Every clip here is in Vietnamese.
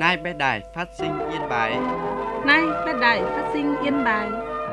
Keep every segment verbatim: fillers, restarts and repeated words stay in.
Nay bé đài phát sinh Yên Bái. Nay bé đài phát sinh Yên Bái.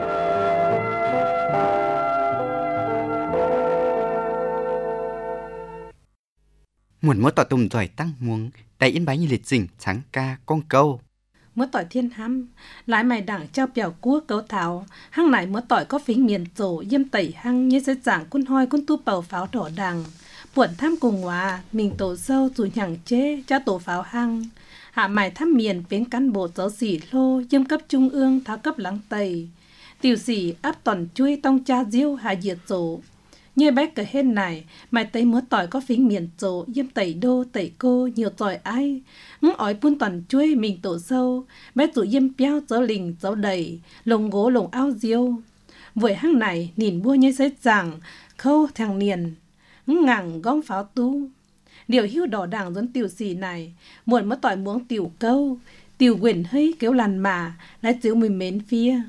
Muốn múa tỏi tùm giỏi tăng muống, đại Yên Bái như liệt dình trắng ca con câu. Múa tỏi thiên hăm, lái mày đảng trao bèo cua cấu thảo, hăng này múa tỏi có phính miền tổ yêm tẩy hăng như sẽ giảng quân hoi quân tu bầu pháo đỏ đằng. Buồn tham cùng hòa, mình tổ sâu dù nhẳng chế cho tổ pháo hăng. Hạ mài thăm miền bên cán bộ giáo sĩ lô yêm cấp trung ương tháo cấp lắng tây. Tiểu sĩ áp toàn chui tông cha diêu hạ diệt tổ. Như bé cờ hên này, mày tây múa tỏi có phính miền tổ yêm tẩy đô tẩy cô nhiều tỏi ai. Ngũ ói buôn toàn chui mình tổ sâu, bé tụ yêm béo dấu lình dấu đầy, lồng gỗ lồng ao diêu. Với hăng này, nhìn bua như sẽ rằng, khâu thằng niền. Ngẳng gong pháo tu điều hưu đỏ đảng dẫn tiểu sĩ này muộn mất tỏi muống tiểu câu tiểu quyển hơi kéo làn mà lại chịu mình mến phía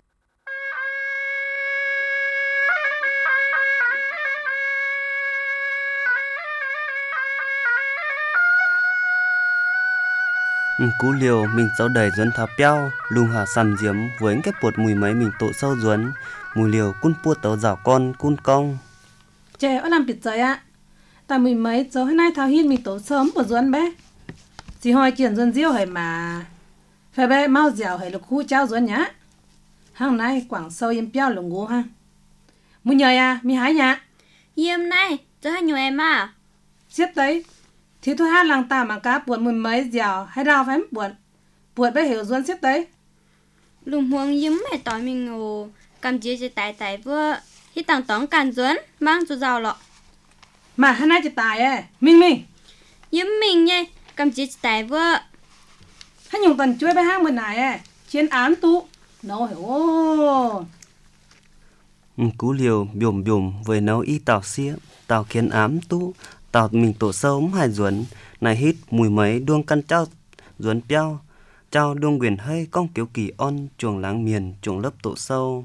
Cú liều mình dấu đầy dẫn tháo béo lùng hà sầm diếm với cái bột mùi mấy mình tổ sâu duấn mùi liều cun pua tấu rào con cun cong trẻ ở làm biệt giới ạ tại mười mấy giờ hôm nay thao hiên mình tổ sớm của duấn bé chỉ hỏi chuyện duấn diêu hay mà phải bé mau dẻo hay lục khu trao duấn nhá hàng nay quảng sâu yếm béo lồng ngô ha muốn nhờ à mi hái nhá yếm này cho hai nhiều em à xiết đấy thì thôi hát làng ta mà cá buồn mười mấy dẻo hay đào phải buồn buồn bé hiểu duấn xiết đấy lùng huống yếm mày tỏi mình ngủ cầm chia cho tài tài vừa khi tặng tóm càn duấn mang cho giàu lọ mà hôm nay chị tài ấy mình mình yếm mình nhé cầm chia cho tài vừa hắn dùng tần chuối bé hang bên này ấy chiến án tu nó hiểu ô Cú liều biồm biồm với nấu y tàu xía tàu kiến ám tu tàu mình tổ sâu hai duấn này hít mùi mấy đuông căn trao duấn béo trao đuông quyền hơi con kiểu kỳ on chuồng láng miền chuồng lớp tổ sâu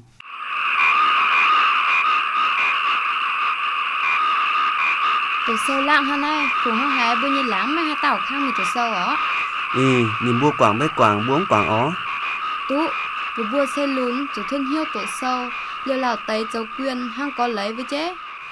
tổ sâu lạng hôm nay cùng hai hai bao nhiêu láng mà hai tàu khang mình tổ sâu ó ừ nhìn bua quảng bê quảng buống quảng ó tú vừa bua xe lún chủ thân hiếu tổ sâu liều lào tây châu quyên hang có lấy với chế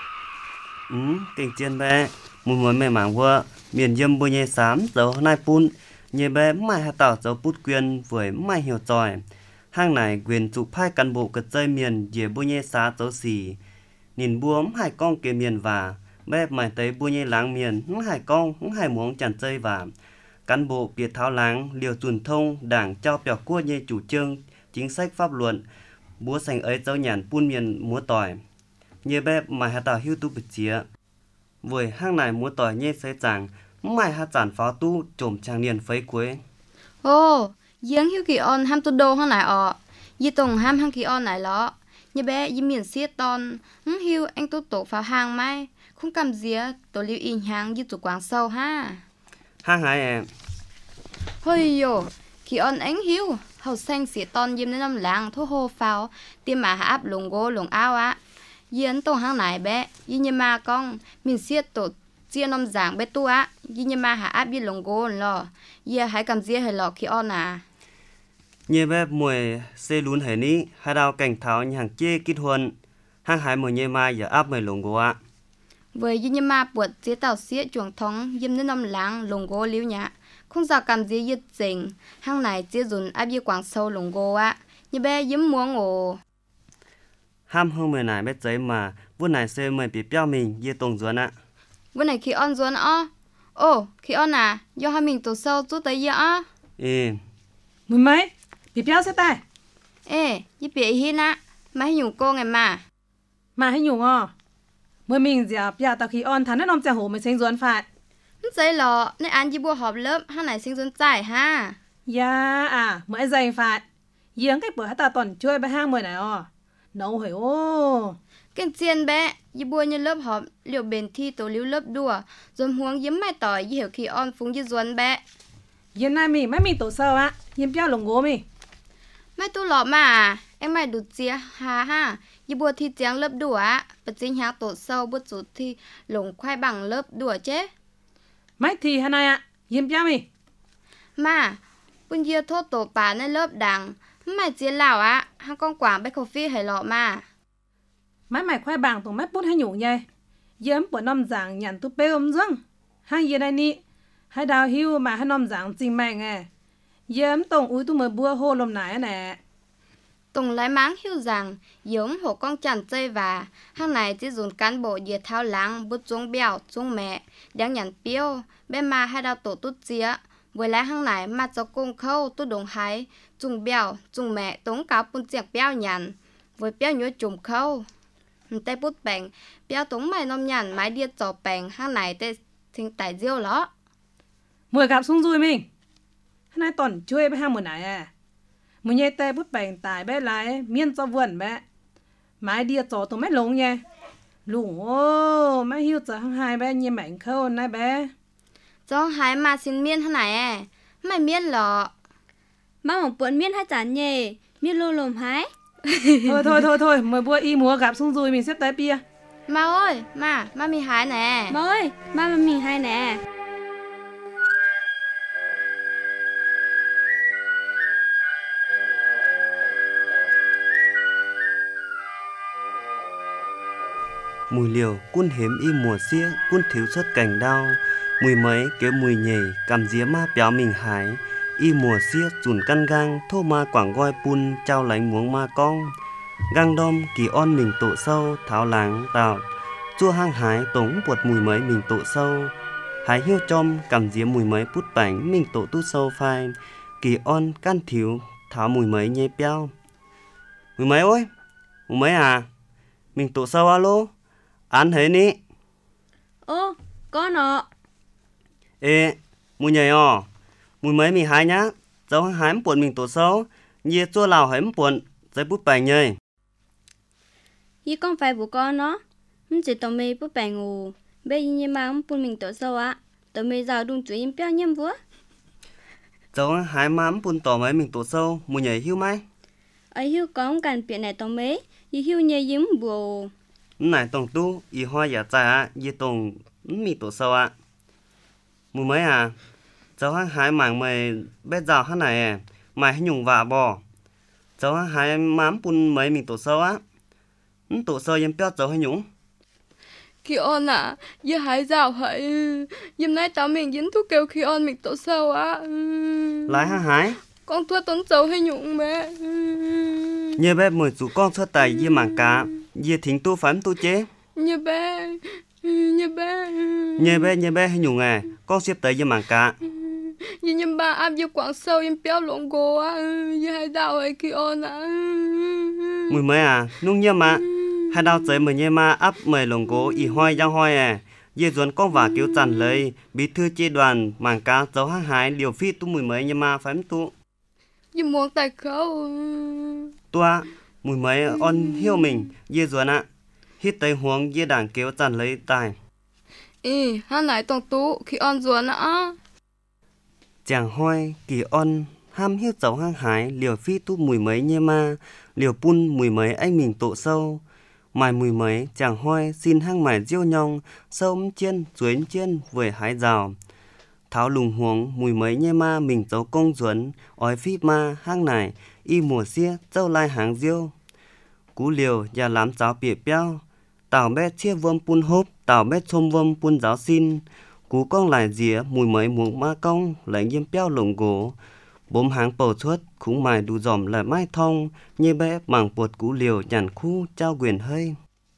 ừ kinh chiên bé mùi mới mẹ mảng vợ miền dâm bua nhẹ xám dấu nai pun nhẹ bé mai hai tàu dấu bút quyên với mai hiểu tròi hang này quyền trụ phai cán bộ cật dây miền dễ bua nhẹ xá dấu xì nhìn buông hai con kia miền và bé mày tới bua nhẹ láng miền hai con hai muống chằn dây và cán bộ biệt tháo láng liều truyền thông đảng trao bèo cua nhẹ chủ trương chính sách pháp luận búa sành ấy dấu nhàn pun miền múa tỏi nhẹ bé mày hai tàu hưu tu bịch chía với hang này múa tỏi nhẹ xây chẳng mày hai chản pháo tu trộm trang niên phấy cuối ô giếng hiếu kỳ on ham tu đô hang này ọ yi tùng ham hang kỳ on này lọ như bé yi miền xiết ton hứng hiu anh tu tổ pháo hàng mai không cầm día tổ liu in hàng như tổ quảng sâu ha hang hai em hôi yo kỳ on anh hiu hậu xanh xỉa ton yếm đến năm làng thô hô pháo tiêm mà hạ áp lồng gỗ lồng ao á yến tùng hang này bé yi như ma con miền xiết tổ chia năm giảng bé tu á yi như ma hạ áp yi lồng gỗ lò yi hãy cầm día hay lọ kỳ on à nhẹ bé mùi xe lún hải ní hai đào cảnh tháo nhà hàng chê kít huân hang hai mùi nhẹ mai giờ áp mùi lồng gỗ ạ với yi như ma buộc chế tàu xía chuồng thống yếm đến năm làng lồng gỗ liu nhạ không sao cầm día yết dình hang này chia dùn áp yi quảng sâu lồng gỗ á như bé yếm muống ồ ham hơn mười này bé giấy mà vuốt này xe mười bị béo mình yê tông duẩn ạ vuốt này khi on duẩn ó ô khi on à do hai mình tổ sâu chút tới yê á ê mười mấy bị béo sẽ tay ê yi bị hi á mà hay dùng cô ngày mà mà hay nhung à mười mình dẻo béo tao khi on thằng nó nằm dẻo hổ mới sinh duẩn phải giấy lọ nên ăn yi bua họp lớp hang này sinh duẩn giải ha ya à mới dày phải giếng cái bữa ta toàn chơi bé hang mười này à nấu hiểu ô cái chiên bé yi bua như lớp họp liệu bền thi tổ liu lớp đùa rồi huống yếm mai tỏi yi hiểu khi on phúng yi duẩn bé yên nay mình mấy mình tổ sơ á yếm béo lồng gỗ mình mai tu lọ mà em mày đụt chia ha ha yi bua thi tiếng lớp đùa á bật chính há tổ sâu bút rút thi lồng khoai bằng lớp đùa chế mấy thì hôm nay ạ yếm béo mình mà bún dìa thô tổ bà nơi lớp đằng mày chia lào á hang con quảng bé khẩu phi hay lọ mà Máy mày khoai bảng tụi mép bút hay nhủ nhé. Dớm của nông giảng nhận tụi bê ôm dương. Hai giờ đây nị. Hai đào hưu mà hai nông giảng trình mẹ nghe. Dớm tổng úi tụi mời bua hô lồm nải nè. Tùng lấy máng hiu rằng giống hộ con chằn chơi và hang này chỉ dùng cán bộ dìa thao láng bút xuống bèo xuống mẹ đang nhận piêu bên mà hai đào tổ tút chia với lại hang này mà cho công khâu tút đồng hái dùng bèo dùng mẹ tống cáo bún chiếc bèo nhằn với bèo nhớ chùm khâu tay bút bèn bèo tống mày nôm nhằn mái đia trò bèn hang này tê thình tải diêu ló Mười gặp xuống rồi mình. Hai này tuần chơi với hang mười nải à. Mười nhê tê bút bèn tải bé lại miên cho vườn bé. Mái đia trò tụi mét lông nha. Lùng ô, mái hiu trở hang hai bé như mảnh khâu này bé. cho hái mà xin miên hang này à mày miên lọ Má mỏng buồn miên hai chán nhề, miên lô lồm hái. Thôi thôi thôi thôi, mời bua y múa gặp xuống rồi mình xếp tới bia. mà ơi mà mà mi hái nè Má ơi, má mà mình hai nè. Mùi liều quân hiếm y mùa xía quân thiếu xuất cảnh đau mùi mấy kéo mùi nhảy cầm día ma béo mình hái y mùa xía chùn căn gang thô ma quảng goi pun trao lánh muống ma cong gang đom kỳ on mình tổ sâu tháo láng tạo chua hang hái tống buột mùi mấy mình tổ sâu hái hiu chom cầm día mùi mấy pút bánh mình tổ tút sâu phai kỳ on can thiếu tháo mùi mấy nhây béo mùi mấy ơi mùi mấy à mình tổ sâu alo ăn hết ní Ô, có nọ. ê mùi nhảy à mùi mấy mình hái nhá dấu hái buồn mình tổ sâu nhia chua lào hái buồn giấy bút bánh nhơi Ý con phải bố con nó. Mình chỉ tao mê bố bè ngủ. Bây giờ như mà ông bùn mình tổ sâu á. Tao mê rào đung chú im béo nhâm vua. dấu hái mám buồn tỏ mấy mình tổ sâu mùi nhảy hiu mai Ấy hiu con cần biển này tao mê. Ý hiu nhê dính bùa. này tổng tu y hoa giả trả á y tổng mình tổ sâu á mùi mấy à dấu hái mảng mày bét rào hát này à mày hay nhung vạ bò dấu hái mám buồn mấy mình tổ sâu á tổ sâu yếm béo dấu hay nhung khi on à giờ hái rào hãy dìm nay tao mình dính thuốc kêu khi on mình tổ sâu á lái ha hái con thua tốn dầu hay nhụng mẹ như bé mười chú con xuất tài như mảng cá như thính tu phán tu chế như bé như bé như bé như bé hay nhung à con xếp tới như mảng cá như như ba áp như quảng sâu em béo lộn gồ á như hái rào hãy khi on à mùi mới à nung như mà hai đào tới mười như mà áp mười lồng gỗ y hoai giang hoai à như duẩn con vả cứu chằn lấy bí thư chế đoàn mảng cá dấu hát hái liều phi tu mùi mới như mà phán tu như muốn tài khâu tua mùi mấy on hiêu mình dê ruột ạ hít tay huống dê đảng kéo chằn lấy tài ý hắn lại tổng tú khi on ruột nữa chàng hoi kỳ on ham hiếp cháu hang hái liều phi tu mùi mấy nhê ma liều pun mùi mấy anh mình tổ sâu mài mùi mấy chàng hoi xin hang mài diêu nhong sâu chiên chuối chiên vừa hái rào tháo lùng huống mùi mấy nhê ma mình cháu công duẩn ói phi ma hang này y mùa xia châu lai hàng diêu cú liều nhà làm cháu bịa béo tảo bé chia vơm pun hốp tảo bé chôm vơm pun giáo xin cú con lại dìa mùi mấy muỗng ma cong lấy nhiêm béo lồng gỗ bốm hàng bầu chuất khúng mài đủ dòm lại mai thông như bé mảng bột cú liều nhàn khu trao quyền hơi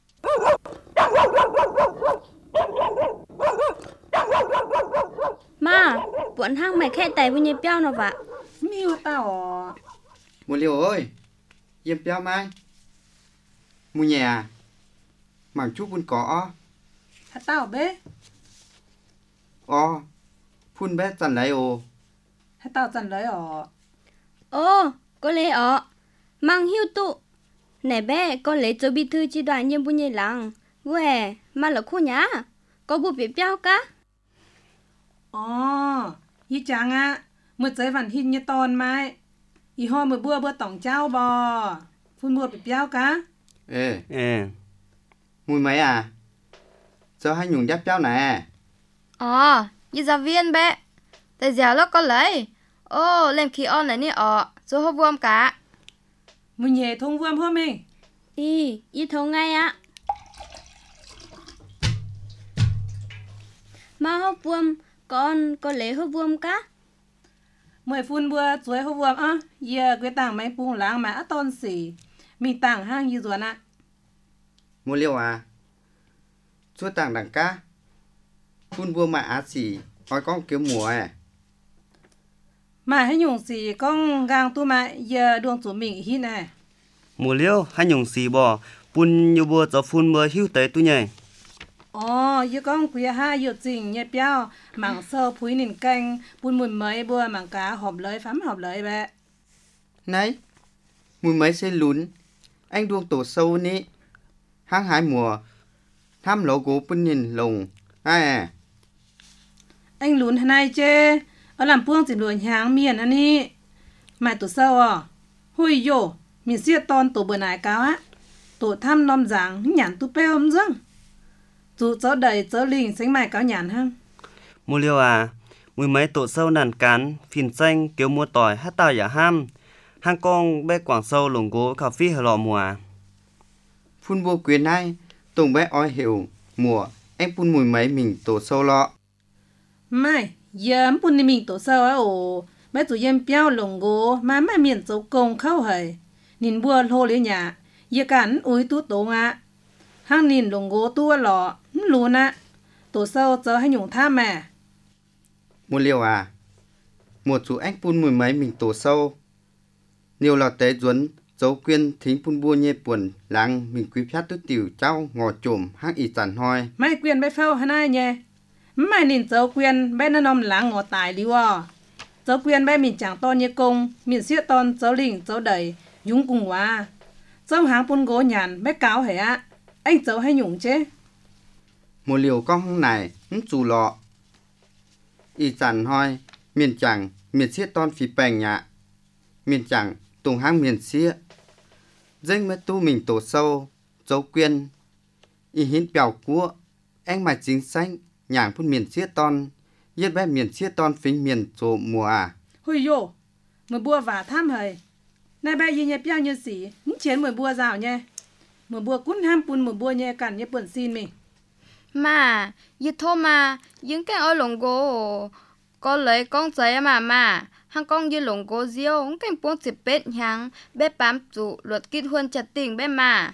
Má, buồn hang mày khẽ tay với nhê béo nó vạ. Miu tao. Mùi liều ơi, yếm béo mai. Mùi nhẹ à, mảng chút bún có. Hả tao bế. Ồ, phun bé chằn lấy ồ. Hả tao dần lấy ở. Ô, có lẽ ọ. Mang hiu tụ. Nè bé, có lẽ cho bí thư chi đoàn nhâm bùn nhê lăng. Uè, mà là khu nhá. Có bù bị béo cá. Ồ, ý chàng ạ. Một giấy vằn hình như tòn mai. Ý hoa một bữa bữa tổng trao bò. Phun bữa bị béo cá. Ê, ê mùi mấy à? Sao hai nhung đáp béo nè? ờ như giáo viên bé tại giờ nó có lấy Ô, làm khí on này nè ọ, rồi hô vuông cả. Mùi nhẹ thông vuông hôm mình. Y, y thấu ngay ạ. Mà hộp vuông, con có lấy hộp vuông cá? Mùi phun bùa chuối hô vuông á. Giờ quê tảng mấy bùng láng mà á tôn xỉ. Mình tảng hang như ruột ạ. Mua liêu à? Chúa tàng đằng cá. Phun vua mà á xỉ, ôi con kiểu mùa à. Mà hãy nhung xỉ con gang tu mà giờ đường chủ mình hít nè. Mùa liêu hay nhung xì bò, bún nhiều bùa cho phun mưa hưu tế tu nhảy. Ồ, giờ con quê ha giờ trình nhẹ béo. Mảng sơ phúi nền canh, bún mùi mấy bùa mảng cá hộp lời phám hộp lời bẹ. Này, mùi mấy xe lún. Anh đuông tổ sâu ní. Hang hái mùa. Tham lỗ gỗ bún nhìn lồng. Ai à? Anh lún hả này chê. Ở làm buông chỉ lùi nháng miền anh đi. Mày tổ sâu à? Hùi dô, mình siết ton tổ bữa nải cáo á. Tổ thăm nom giảng nhãn tu bê ôm dương. Dù chớ đầy chớ linh sánh mày cáo nhãn hăng. Mùa liêu à, mùi mấy tổ sâu nàn cán, phìn xanh, kiểu mua tỏi hát tao giả ham. Hang con bé quảng sâu lồng gỗ cà phê hờ lọ mùa à. Phun vua quyền này. Tùng bé oi hiểu. Mùa. Anh phun mùi mấy mình tổ sâu lọ. Mày, giờ em bún đi mình tổ sâu á ồ. Bé chủ em béo lồng gỗ mà mày miền dấu công khâu hầy. Nhìn bùa lô liế nhà. Giờ cắn úi tú tổ ngạ. Hang nhìn lồng gỗ tua lọ. Lùn á. Tổ sâu chớ hay nhung tha mẹ. Mua liêu à? Một chú anh phun mùi mấy mình tổ sâu. Nhiều lọ tế duấn. Dấu quyên thính phun bua nhê buồn. Lăng mình quý phát tốt tiểu cháu ngò trồm hang ý tàn hoi. Mày quyền bé phâu hả nai nhé. Mày nhìn dấu quyền bé nó nông láng ngọt tài liu à. Dấu quyền bé mình chẳng to như công. Mình siết ton dấu lình dấu đầy. Dũng cùng quá. Dấu háng phun gỗ nhàn bé cáo hả á. Anh dấu hay nhung chứ. Một liều con hông này. Hứng chú lọ. Ý tàn hoi. Miền chẳng. Miền siết ton phí bèng nhạ. Miền chẳng. Tùng hang miền siết. Dênh mới tu mình tổ sâu. Dấu quyên. Ý hín bèo cua. Anh mạch chính xanh. Nhàng phun miền siết ton. Yết bé miền siết ton phính miền chỗ mùa à. Hùi dô. Mười bùa vả tham hầy. Này bé gì nhé béo như xỉ. Những chiến mười bùa rào nhé. Mười bùa cún ham phun mười bùa nhé cản nhé buồn xin mình. Mà, như thô mà, những cái ở lồng gỗ. Có lấy con giấy mà mà. Hang con như lồng gỗ diêu. Những cái buông chỉ bết nhang. Bé bám trụ luật kết hôn chặt tình bé mà.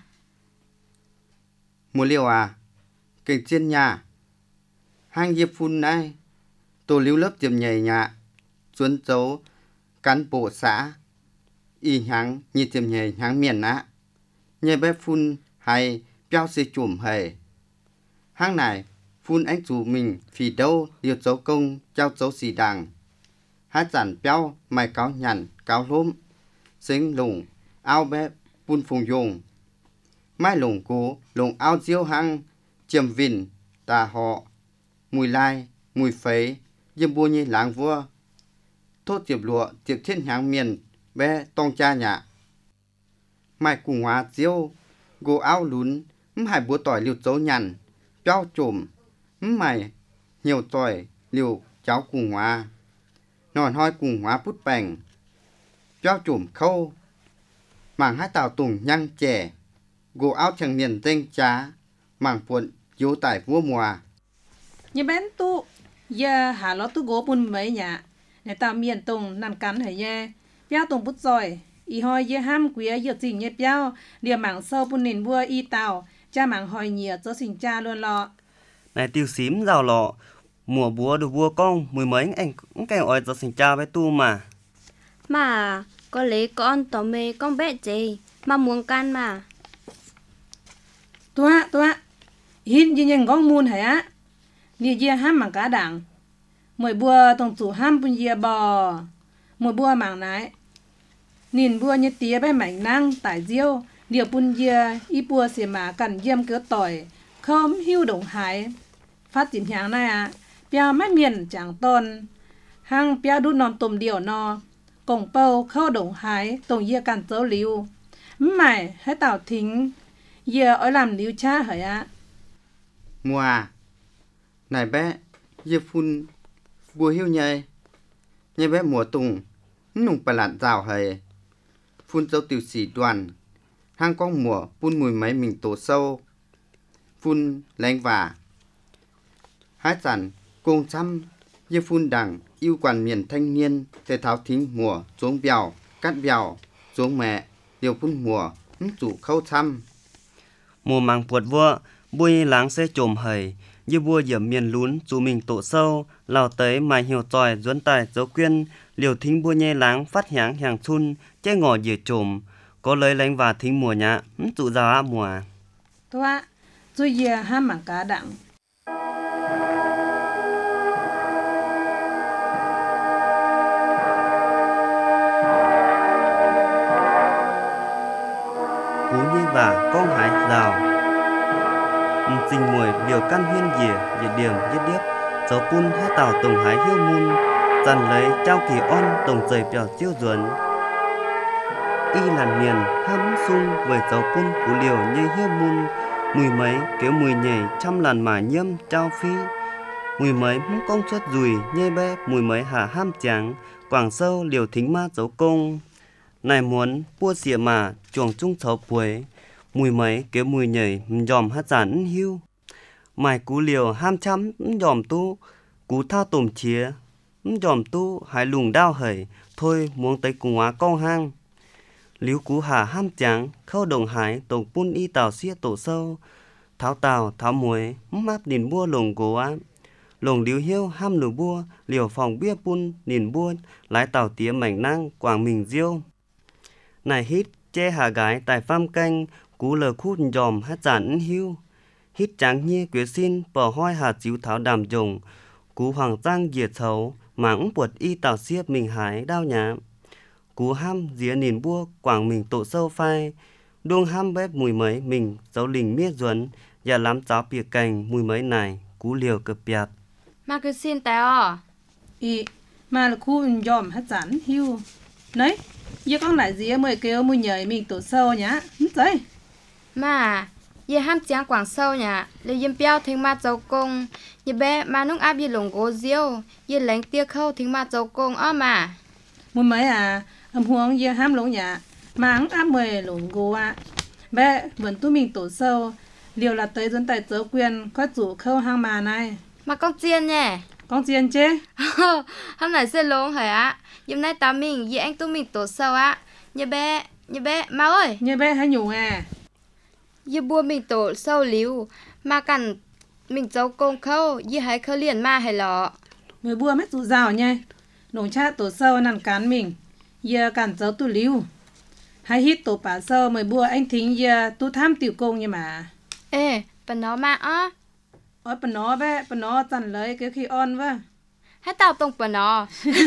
Mua liều à? Kênh trên nhà. Hang diệp phun này. Tổ lưu lớp tiệm nhảy nhạ. Xuân dấu. Cán bộ xã. Y nháng như tiệm nhảy nháng miền á. Nhảy bé phun hay béo xê chùm hề. Hang này phun anh chủ mình phì đâu liều dấu công trao dấu xì đằng. Hát giản béo mày cáo nhằn cáo lốm. Xính lùng ao bé phun phùng dùng. Mai lùng cố lùng ao diêu hang. Chiềm vìn tà họ. Mùi lai mùi phấy. Dâm bua như láng vua. Thốt tiệp lụa tiệp thiên nháng miền. Bé tông cha nhạ. Mai cùng hóa diêu. Gỗ ao lún. Hải búa tỏi liều dấu nhằn. Béo trùm. Mày nhiều tỏi liều cháu cùng hóa. Nòn hoi cùng hóa bút bành. Béo trùm khâu. Mảng hát tàu tùng nhăng trẻ. Gỗ áo chẳng miền danh trá. Mảng puộn yếu tải vua mùa. Như bén tu. Giờ hả ló tu gỗ bún mấy nhạ. Này tao miền tùng nằm cắn hả nhé. Béo tùng bút giỏi. Ý hoi dê ham quý giờ trình nhé béo. Điều mảng sâu bún nền vua y tàu. Cha mảng hoi nhiều cho sinh cha luôn lọ. Này tiêu xím rào lọ. Mùa búa đồ vua con. Mùi mấy anh cũng kèo oi cho sinh cha bé tu mà. Mà, có lấy con tỏ mê con bé gì. Mà muốn can mà. Tua, tua. Hít như nhìn gong muôn hả á. Nhiều dê ham mảng cá đẳng. Mùi bùa tổng chủ ham bùn dê bò. Mùi bùa mảng nái. Nhìn bùa như tía bé mảnh năng tải diêu. Điều bùn dê y bùa xì mà cần dêm cửa tỏi. Không hưu đồng hải. Phát triển hàng này à. Béo mát miền chẳng tôn. Hang béo đút nòm tùm điều nò. Cổng bầu khâu đồng hải. Tổng dê cần dấu liu. Mày hãy tạo thính. Giờ ở làm liu cha hả á. Mùa à. Này bé. Dê phun bùa hiu nhầy. nhé bé mùa tùng nung bà lạn rào hề phun dấu tiểu sĩ đoàn hang con mùa phun mùi máy mình tổ sâu phun lánh vả hái giản cùng chăm như phun đằng yêu quản miền thanh niên thể tháo thính mùa xuống bèo cắt bèo xuống mẹ điều phun mùa chủ khâu chăm mùa màng puột vua bùi láng xe trồm hầy như vua diễm miền lún dù mình tổ sâu lào tới mài hiểu tròi duấn tài dấu quyên liều thính bua nhê láng phát háng hàng chun che ngỏ dìa trồm có lấy lánh và thính mùa nhã tụ rào á mùa toa rồi giờ ha mảng cá đặng cú như và con hải rào tình mùi liều căn huyên dìa dìa điểm dìa điếp dấu pun hai tàu tổng hái hiêu mun dàn lấy trao kỳ on tổng dày bèo chiêu duẩn y làn miền hâm sung với dấu pun cú liều như hiêu mun mùi mấy kéo mùi nhảy trăm làn mà nhiễm trao phi mùi mấy mũ công suất rùi nhây bé mùi mấy hạ ham tráng quảng sâu liều thính ma dấu công này muốn bua xỉa mà chuồng trung sáu cuối mùi mấy kéo mùi nhảy dòm hát giản hiu mài cú liều ham chăm dòm tu cú thao tôm chía dòm tu hái lùng đao hẩy thôi muốn tới cùng hóa con hang liếu cú hà ham tráng khâu đồng hái tổ pun y tàu xía tổ sâu tháo tàu tháo muối máp nhìn bua lồng gỗ á lồng liếu hiếu ham lù bua liều phòng bia pun nhìn bua lái tàu tía mảnh năng quảng mình diêu này hít che hà gái tại pham canh cú lờ khút dòm hát giản hiu hít tráng nhia quyết xin bỏ hoi hà chiếu tháo đàm dùng cú hoàng giang diệt xấu mảng buột y tàu xiếp mình hái đao nhá cú ham día nhìn bua quảng mình tổ sâu phai đuông ham bếp mùi mấy mình dấu lình miết duẩn và lắm cháo bìa cành mùi mấy này cú liều cực bẹt mà cứ xin tao y mà là khu dòm hát giản hiu đấy giờ con lại gì mới kêu mùi nhảy mình tổ sâu nhá đấy mà giờ ham chàng quảng sâu nhá lấy yếm béo thính ma dấu công giờ bé mà nung áp giờ lồng gỗ diêu giờ lánh tia khâu thính ma dấu công ó mà mùi mấy à âm huống giờ ham lỗ nhá mà ăn áp mười lồng gỗ à bé vẫn tu mình tổ sâu liều là tới dân tài dấu quyền có chủ khâu hang mà này mà con chiên nhỉ con chiên chứ hôm nay sẽ lông hả á hôm nay tao mình với anh tu mình tổ sâu á như bé như bé má ơi như bé hay nhủ à như bua mình tổ sâu liu mà cần mình dấu công khâu như hãy khâu liền mà hay lọ người bua mấy tụ rào nha nông cha tổ sâu nằm cán mình giờ cản dấu tụ liu hay hít tổ bả sâu mới bua anh thính giờ tu tham tiểu công như mà ê bà nó mà á ôi bà nó bé bà nó dần lấy cái khi on vâng hãy tao tông bà nó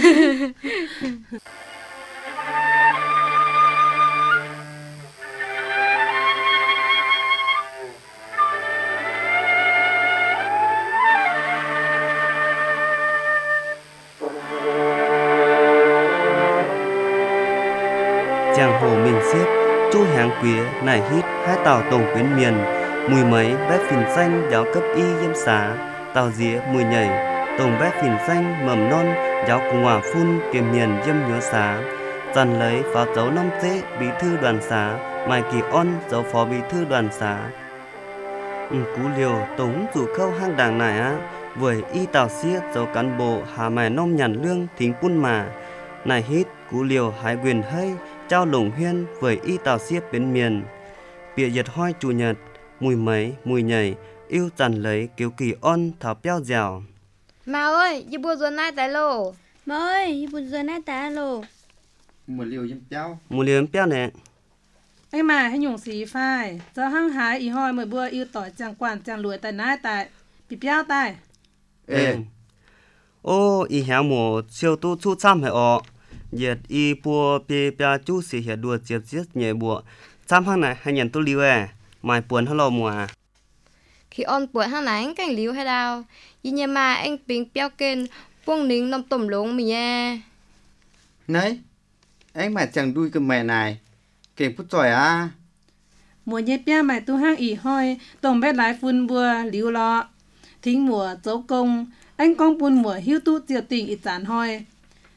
chàng hồ mình xiếp chu hàng quía nải hít hai tàu tổng quyến miền mùi mấy bếp phìn xanh giáo cấp y yếm xá tàu dĩa mùi nhảy tổng bếp phìn xanh mầm non giáo cùng hòa phun kiềm miền yếm nhớ xá dần lấy pháo dấu năm dễ bí thư đoàn xá mai kỳ on dấu phó bí thư đoàn xá ừ, cú liều tống rủ khâu hang đàng này á với y tàu xiết dấu cán bộ hà mài nông nhàn lương thính pun mà này hít cú liều hái quyền hơi trao lồng huyên với y tàu xiếp bên miền bịa giật hoi chủ nhật mùi mấy mùi nhảy yêu dần lấy kiếu kỳ on thảo béo dẻo mà ơi như bua ruột nai tại lô Mà ơi, bún giờ nãy ta lô. một liều dâm cháu một liều béo nè anh mà hay nhung xì phai giờ hăng hái ý hoi mới bua yêu tỏi chàng quản chàng lùi tại nái tại bị béo tại ê ô y héo mùa siêu tu chu chăm hệ ọ nhiệt y bùa bê bia chú sĩ hệ đùa chiết chiết nhẹ bùa chăm hăng này hay nhận tu liu à mai buồn hello mùa khi on bữa hàng này anh cảnh liu hay đâu như nhà mà anh bình béo kên buông nính nằm tổm lông mình nha nấy anh mà chẳng đuôi cái mẹ này kể phút giỏi à mùa nhếp béo mày tu hăng ý hoi tổng bé lái phun bua liu lọ thính mùa dấu công anh con buôn mùa hiu tu tiêu tình ít chán hoi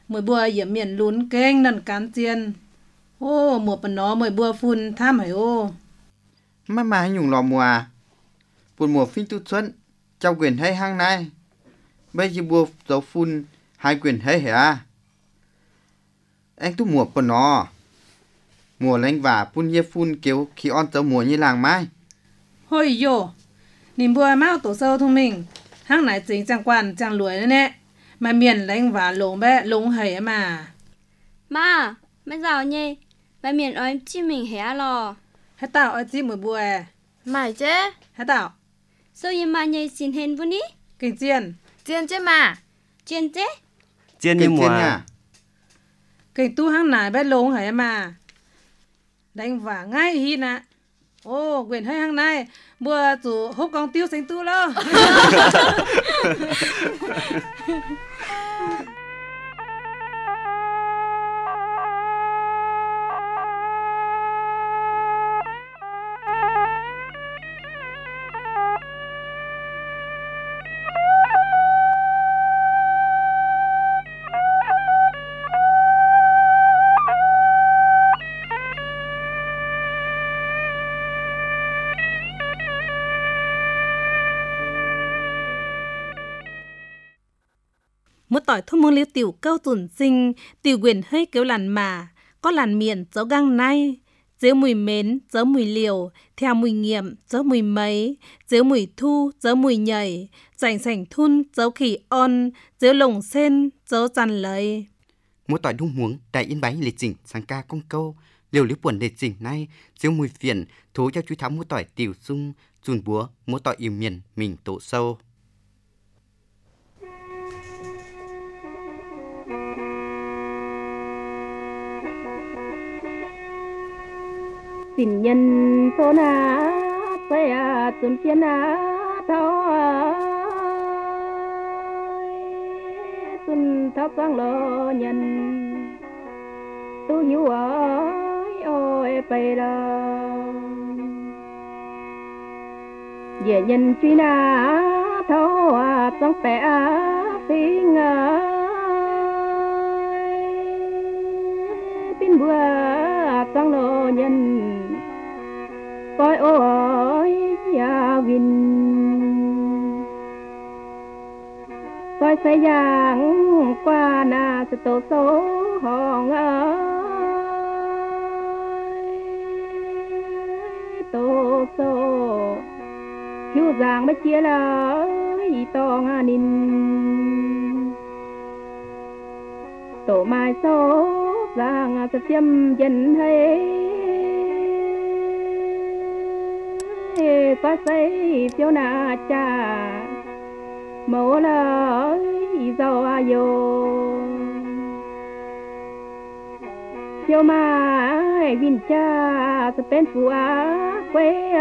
mùi bùa yểm miền lún kênh nần cán chiên ô mùa bần nó mùi bùa phun tham hải ô mà mà nhung lò mùa buồn mùa phinh tu xuân trong quyền hay hang này bây giờ bùa dấu phun hai quyền hay hả anh tu mùa bần nó mùa lánh vả phun ye phun kiểu khi on dấu mùa như làng mai hôi yo niềm bùa mau tổ sâu thông minh hang này chính chẳng quan chẳng lùi nữa nè mà miền lánh vả lống bé lống hầy mà Mà, mấy giàu nhỉ? Bà miền ơi chi mình hé lò. hết tao ở chi mùi bùa Mày chứ? hết tao Sao yên mà nhảy xin hên vô ní? kinh chiên Chiên chứ mà. Chuyên chế? chiên như Kênh mùa chiên nha kinh tu hang này bé lống hầy mà đánh vả ngay hi nè ô quyền hơi hang này bùa chủ hút con tiêu xanh tu lo một tỏi thô mông liêu tiểu câu tuần sinh tiểu quyền hơi kéo làn mà có làn miền dấu găng nay dấu mùi mến dấu mùi liều theo mùi nghiệm dấu mùi mấy dấu mùi thu dấu mùi nhảy rảnh sảnh thun dấu khỉ on dấu lồng sen dấu chăn lấy múa tỏi đung muống đại yên bái lệ chỉnh sang ca công câu liều liếu buồn lệ chỉnh nay dấu mùi phiền thú cho chú thám múa tỏi tiểu sung chùn búa múa tỏi yêu miền mình tổ sâu tình nhân số na sẽ tuần phiên na thao tuần thao quang lo nhân tu hiếu ơi ôi bay ra về nhân truy na thao trong phe phi ngờ pin bùa quang lo nhân coi ôi ya vin coi say giang qua na sẽ tổ số hòn ơi tổ số hiu giang mới chia lời to nga nín tổ mai số giang sẽ chiêm dân hay có say phiếu na cha mẫu lời giàu ayo phiếu mà vin cha sẽ bên phụ á quê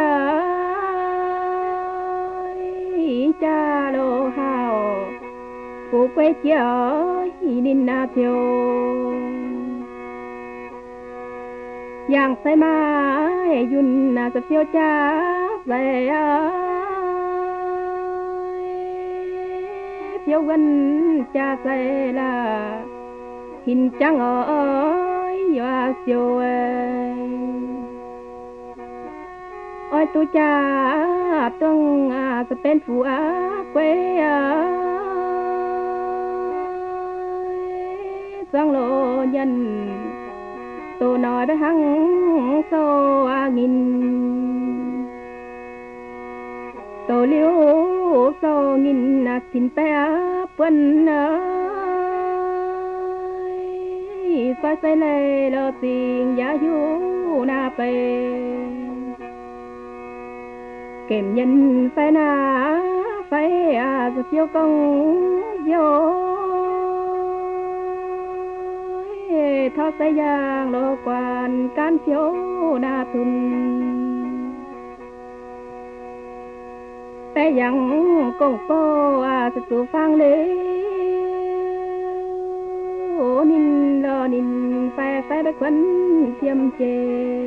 ơi cha lô hào phụ quê chơi nín na thiêu yang say ma yun na sa phiêu cha về phiêu gần cha say là hình trăng ơi và siêu ôi tu cha tung sa bên phụ á quê sang lộ nhân tôi nói với hắn sâu à nghìn tôi liêu sâu nghìn là xin bé quân ơi xoay xoay lê lơ tình giá yu na bề kèm nhân phải na phải à rồi phiêu công vô thao say giang lo quan can phiếu na thun tay giang công cô à sự tu phang lê ô nín lo nín phải phải bách quấn tiêm chê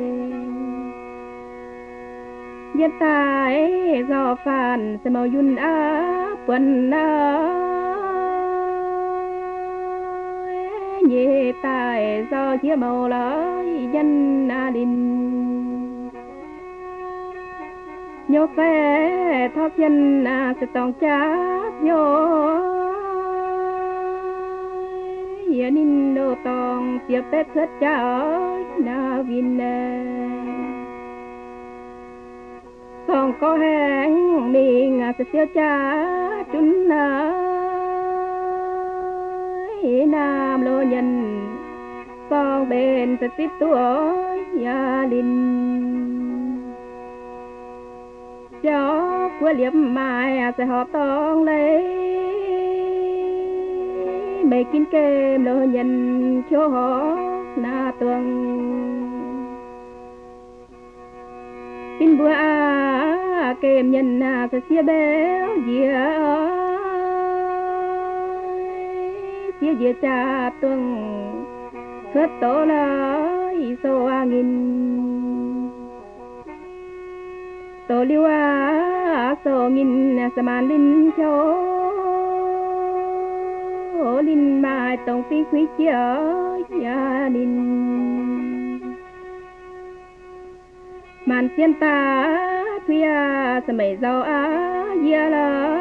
giết tai do phản sẽ màu yun á quần á nhịp tài do chia màu lỡ dân na đình nhớ xe thóc dân à sẽ tòng chát nhớ giờ nín đồ tòng chia bếp hết trái na vin nè còn có hàng mình à sẽ xéo cha chúng na nam lô nhân con bên sẽ tiếp tuổi gia đình cho quê liệp mai sẽ họ tông lấy mấy kín kem lô nhân cho họ na tuần kín bữa à kem nhân à sẽ chia béo dìa chia dìa cha tuần hết tổ lại số a nghìn tổ liêu a số nghìn sa man linh châu linh mai tổng phi quý chia gia đình màn xiên ta thuya sa mày giàu a gia la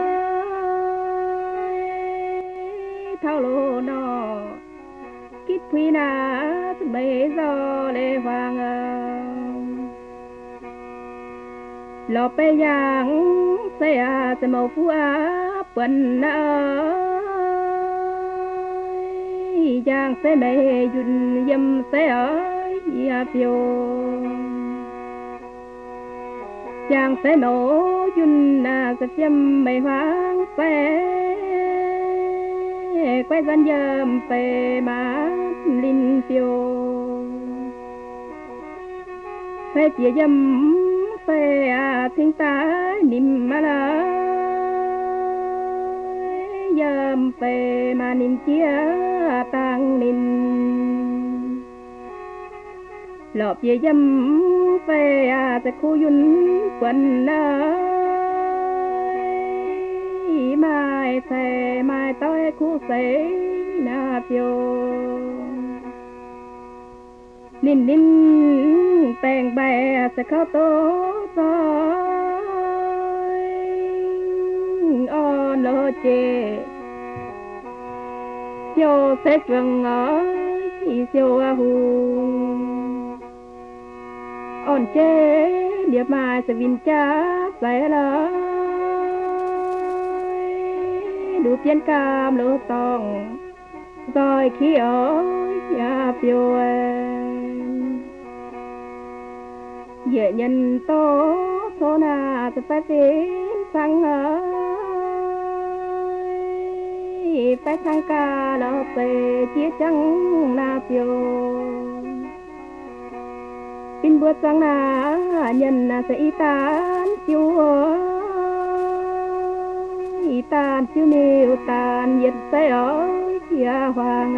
thao lô nó kít quý na sa mày giàu lê hoàng lọ pe yang xe à sa màu phú á quần ơi giang xe mày dùn dâm xe ơi ya phiêu giang xe màu dùn na sa dâm mày hoang xe quay dân dâm pe má linh phiêu phê chia dâm phê à thiên ta niệm mà la dâm phê mà niệm chia tăng niệm lọp về dâm phê à sẽ khu yun quần ơi mai phê mai tối khu sẽ na phiêu nín nín tèng bè sẽ khó tố rồi on lô chê siêu sẽ trường ơi siêu a hù on chê điệp mai sẽ vinh cha sẽ lời đủ tiên cam lô tòng rồi khi ơi ya phiêu dễ nhân tố số na sẽ phải tiến sang ơi phải sang ca lọ về chia trắng na phiêu pin bữa sang na nhân na sẽ y tan chiêu y tan chiêu niu tan nhiệt sẽ ơi ya hoàng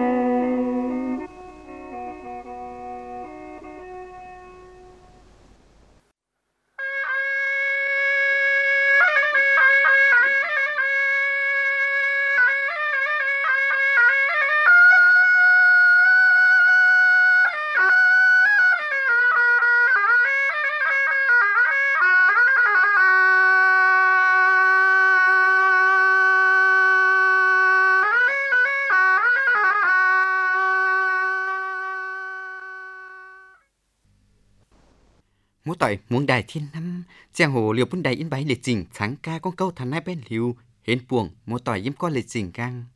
Ngũ tỏi muốn đài thiên năm giang hồ liều bún đài in bái liệt trình sáng ca con câu thằng nai bên liều hến buồng ngũ tỏi yếm con liệt trình gang